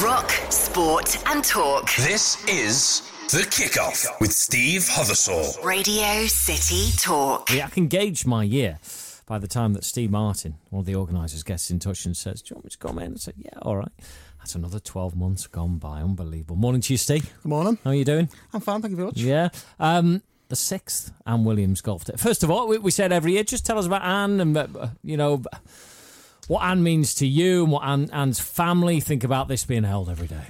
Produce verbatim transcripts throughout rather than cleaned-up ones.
Rock, sport and talk. This is The Kickoff with Steve Hothersall. Radio City Talk. Yeah, I can gauge my year by the time that Steve Martin, one of the organisers, gets in touch and says, do you want me to come in? I say, yeah, all right. That's another twelve months gone by. Unbelievable. Morning to you, Steve. Good morning. How are you doing? I'm fine, thank you very much. Yeah. Um, the sixth Anne Williams Golf Day. First of all, we, we said every year, just tell us about Anne and, uh, you know, what Anne means to you and what Anne, Anne's family think about this being held every day.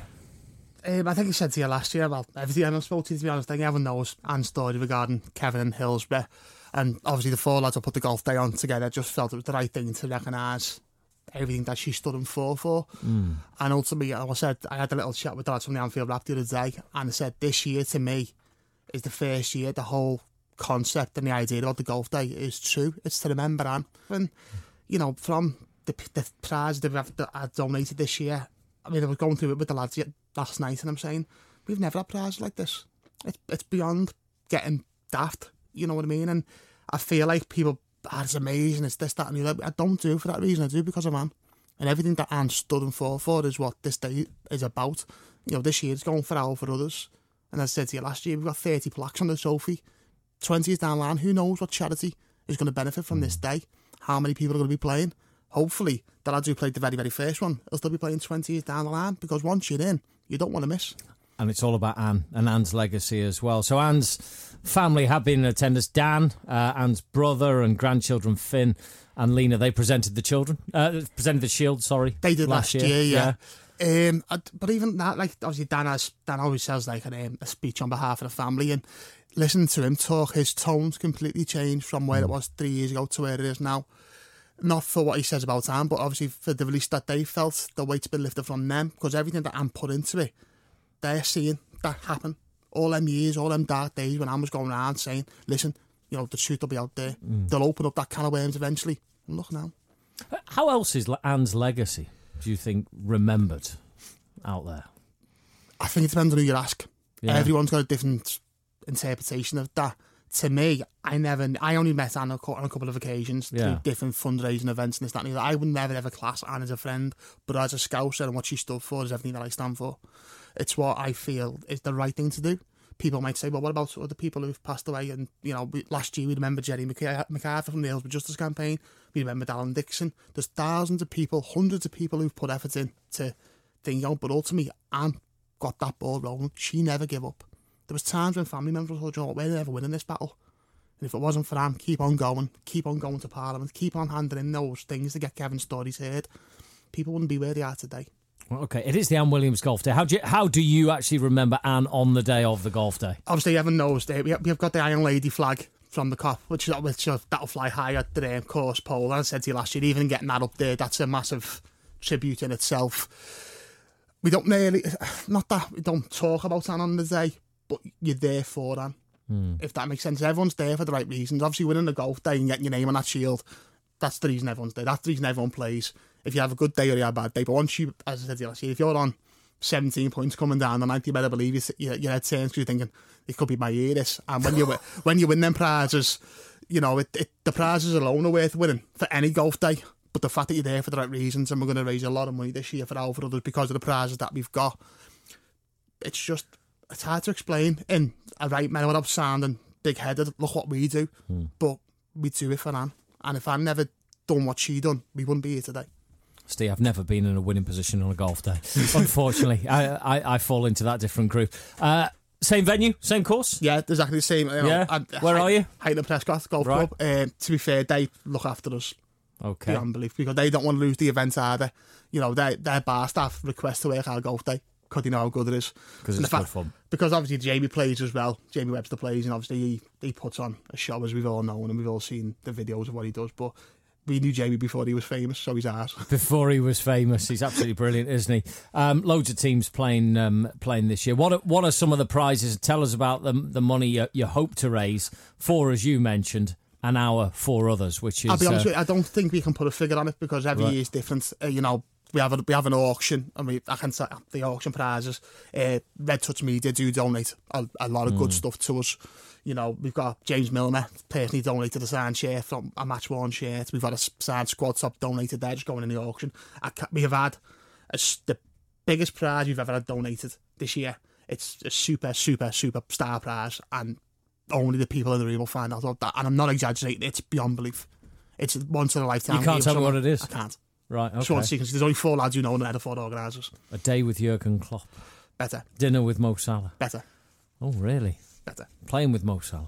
Um, I think I said to you last year, well, everything I spoke to you, to be honest, I think everyone knows Anne's story regarding Kevin and Hillsborough. And obviously the four lads who put the golf day on together just felt it was the right thing to recognise everything that she stood and fought for. Mm. And ultimately, like I said, I had a little chat with the lads from the Anfield Wrap the other day, and I said this year to me is the first year the whole concept and the idea about the golf day is true. It's to remember Anne. And, you know, from the, the prize that I donated this year, I mean, I was going through it with the lads last night and I'm saying, we've never had prizes like this. It's, it's beyond getting daft, you know what I mean? And I feel like people, ah, it's amazing, it's this, that and the other. I don't do it for that reason, I do it because of Anne. And everything that Anne stood and fought for is what this day is about. You know, this year it's going for our for others. And as I said to you last year, we've got thirty plaques on the trophy. twenty is down the line. Who knows what charity is going to benefit from this day? How many people are going to be playing? Hopefully, the lads who played the very, very first one will still be playing twenty years down the line, because once you're in, you don't want to miss. And it's all about Anne and Anne's legacy as well. So Anne's family have been in attendance. Dan, uh, Anne's brother and grandchildren, Finn and Lena, they presented the children, uh, presented the shield, sorry. They did last, last year, year, yeah. yeah. Um, but even that, like, obviously Dan has, Dan always says like a, um, a speech on behalf of the family, and listening to him talk, his tone's completely changed from where mm. it was three years ago to where it is now. Not for what he says about Anne, but obviously for the release that they felt, the weight's been lifted from them, because everything that Anne put into it, they're seeing that happen. All them years, all them dark days when Anne was going around saying, listen, you know, the truth will be out there. Mm. They'll open up that can of worms eventually. And look now. How else is Anne's legacy, do you think, remembered out there? I think it depends on who you ask. Yeah. Everyone's got a different interpretation of that. To me, I never, I only met Anne on a couple of occasions yeah. through different fundraising events and this, that, and the other. I would never ever class Anne as a friend, but as a Scouser and what she stood for is everything that I stand for. It's what I feel is the right thing to do. People might say, well, what about other people who've passed away? And, you know, we, last year we remember Jerry McArthur from the Hillsborough Justice Campaign. We remembered Alan Dixon. There's thousands of people, hundreds of people who've put effort in to think, you know, but ultimately Anne got that ball rolling. She never gave up. There was times when family members thought, you know, we're never winning this battle. And if it wasn't for Anne, keep on going, keep on going to Parliament, keep on handing in those things to get Kevin's stories heard, people wouldn't be where they are today. Well, okay, it is the Anne Williams Golf Day. How do you, how do you actually remember Anne on the day of the golf day? Obviously, everyone knows that we have, we've got the Iron Lady flag from the cop, which, which uh, that'll fly high at the um, course pole. As I said to you last year, even getting that up there, that's a massive tribute in itself. We don't really, not that we don't talk about Anne on the day, but you're there for Anne. Mm. If that makes sense. Everyone's there for the right reasons. Obviously winning the golf day and getting your name on that shield, that's the reason everyone's there. That's the reason everyone plays. If you have a good day or you have a bad day, but once you, as I said to you last year, if you're on seventeen points coming down the ninth, you better believe you, your, your head turns because you're thinking, it could be my year this. And when you when you win them prizes, you know, it, it, the prizes alone are worth winning for any golf day. But the fact that you're there for the right reasons, and we're going to raise a lot of money this year for our for others because of the prizes that we've got, it's just, it's hard to explain in a right manner without sounding big-headed. Look what we do. Hmm. But we do it for Anne. And if Anne never done what she done, we wouldn't be here today. Steve, I've never been in a winning position on a golf day. Unfortunately, I, I I fall into that different group. Uh, same venue, same course? Yeah, exactly the same. You know, yeah. I, Where I, are you? Hayton Prescott Golf right. Club. Um, to be fair, they look after us. Okay. Beyond belief, because they don't want to lose the event either. You know, they, their bar staff request to work our golf day because they know how good it is. Because it's good fun. Because obviously Jamie plays as well. Jamie Webster plays, and obviously he, he puts on a show, as we've all known, and we've all seen the videos of what he does. But we knew Jamie before he was famous, so he's ours. Before he was famous, he's absolutely brilliant, isn't he? Um, loads of teams playing um, playing this year. What are, what are some of the prizes? Tell us about the the money you, you hope to raise for, as you mentioned, an hour for others. Which is, I'll be honest uh, with you, I don't think we can put a figure on it because every right. year is different. Uh, you know, we have a, we have an auction, and we I can say the auction prizes. Uh, Red Touch Media do donate a, a lot of good mm. stuff to us. You know, we've got James Milner personally donated a signed shirt from a match worn shirt. We've got a signed squad top donated there, just going in the auction. I we have had a, the biggest prize we've ever had donated this year. It's a super, super, super star prize, and only the people in the room will find out about that. And I'm not exaggerating, it's beyond belief. It's once in a lifetime. You can't tell me what it is? I can't. Right, okay. So there's only four lads who know, and they're the four organisers. A day with Jurgen Klopp. Better. Dinner with Mo Salah. Better. Oh, really? Better. Playing with Mo Salah.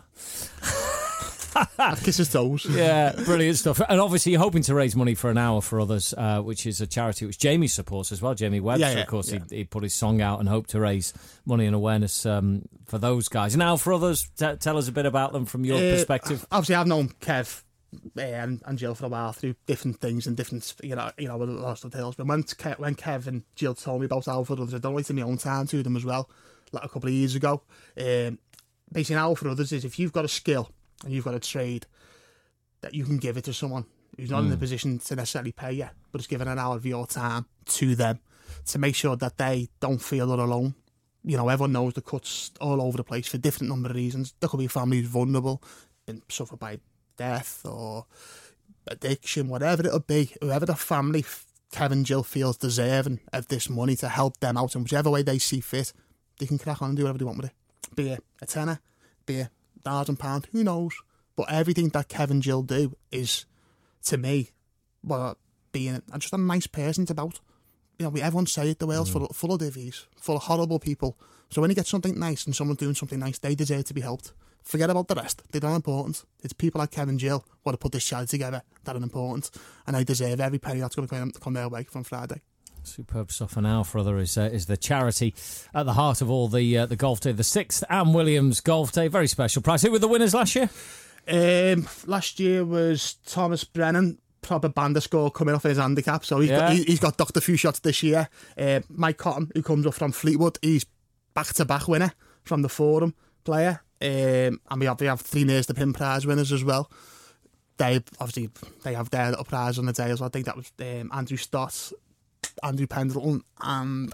I'd kiss his toes. Yeah, brilliant stuff. And obviously you're hoping to raise money for An Hour for Others, uh, which is a charity which Jamie supports as well. Jamie Webster, yeah, yeah, of course, yeah. he, he put his song out and hoped to raise money and awareness um, for those guys. An Hour for Others, t- tell us a bit about them from your uh, perspective. Obviously, I've known Kev uh, and, and Jill for a while through different things and different, you know, you know, with lots of tales. But when Kev, when Kev and Jill told me about An Hour for Others, I donated my own time to them as well, like a couple of years ago. Um, basically, An Hour for Others is if you've got a skill and you've got a trade, that you can give it to someone who's not mm. in a position to necessarily pay you, but it's giving an hour of your time to them to make sure that they don't feel they're alone. You know, everyone knows the cuts all over the place for different number of reasons. There could be a family who's vulnerable, been suffered by death or addiction, whatever it'll be. Whoever the family, Kevin Jill feels deserving of this money to help them out in whichever way they see fit, they can crack on and do whatever they want with it. Be it a tenner, be it a thousand pound, who knows? But everything that Kevin Jill do is, to me, well, being just a nice person it's about. You know, we, everyone say it, the world's mm. full, full of divvies, full of horrible people. So when you get something nice and someone's doing something nice, they deserve to be helped. Forget about the rest. They're not important. It's people like Kevin Jill who want to put this charity together that are important, and they deserve every penny that's going to come, come their way from Friday. Superb stuff. An Hour for Other is, uh, is the charity at the heart of all the uh, the golf day, the sixth Anne Williams Golf Day. Very special prize. Who were the winners last year? Um, last year was Thomas Brennan, proper bander score coming off his handicap, so he's, yeah. got, he, he's got Doctor Few shots this year. Uh, Mike Cotton, who comes up from Fleetwood, he's back-to-back winner from the Forum player, um, and we have, we have three Nears the Pin prize winners as well. They obviously they have their little prize on the day as well. I think that was um, Andrew Stott, Andrew Pendleton, and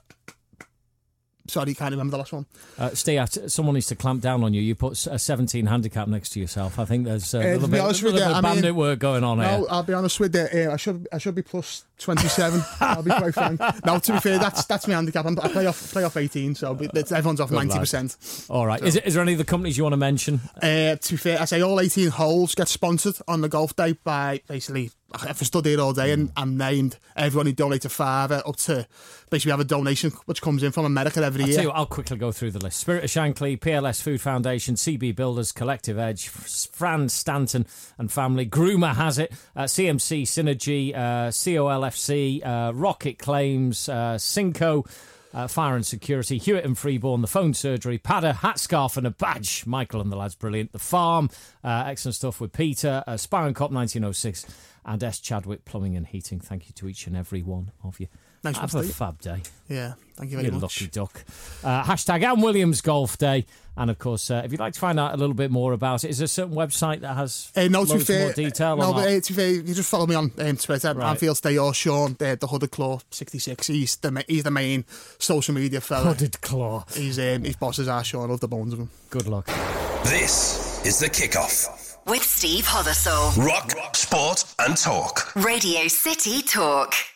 sorry, can't remember the last one. Uh, Steve, someone needs to clamp down on you. You put a seventeen handicap next to yourself. I think there's uh, a little uh, bit, a little bit of bandit mean, work going on no, here. No, I'll be honest with you. Uh, I should I should be plus twenty-seven. I'll be quite frank. No, to be fair, that's that's my handicap. I'm, I play off play off eighteen, so it's, everyone's off Good ninety percent. All right. So. Is, it, is there any of the companies you want to mention? Uh, to be fair, I say all eighteen holes get sponsored on the golf day by basically. I've stood here all day and I'm named everyone who donates a fiver up to basically we have a donation which comes in from America every I'll year. Tell you what, I'll quickly go through the list. Spirit of Shankly, P L S Food Foundation, C B Builders, Collective Edge, Fran Stanton and family, Groomer has it, uh, C M C Synergy, uh, C O L F C, uh, Rocket Claims, uh, Cinco, Uh, Fire and Security, Hewitt and Freeborn, The Phone Surgery, Padder, Hat Scarf and a Badge, Michael and the lads, brilliant. The Farm, uh, excellent stuff with Peter, uh, Sparrow Cop nineteen oh six, and S. Chadwick Plumbing and Heating. Thank you to each and every one of you. Nice Have one, a Steve. fab day. Yeah, thank you very you much. Lucky duck. Uh, hashtag Anne Williams Golf Day. And of course, uh, if you'd like to find out a little bit more about it, is there a certain website that has uh, no, loads fair, more detail? No, or but not? uh, to be fair, you just follow me on um, Twitter, Right. Anfield Stay or Sean, the, the Hooded Claw sixty-six. He's the ma- he's the main social media fella. Hooded Claw. He's um, his bosses are Sean. Love the bones of him. Good luck. This is The Kickoff. With Steve Hothersoul. Rock, sport and talk. Radio City Talk.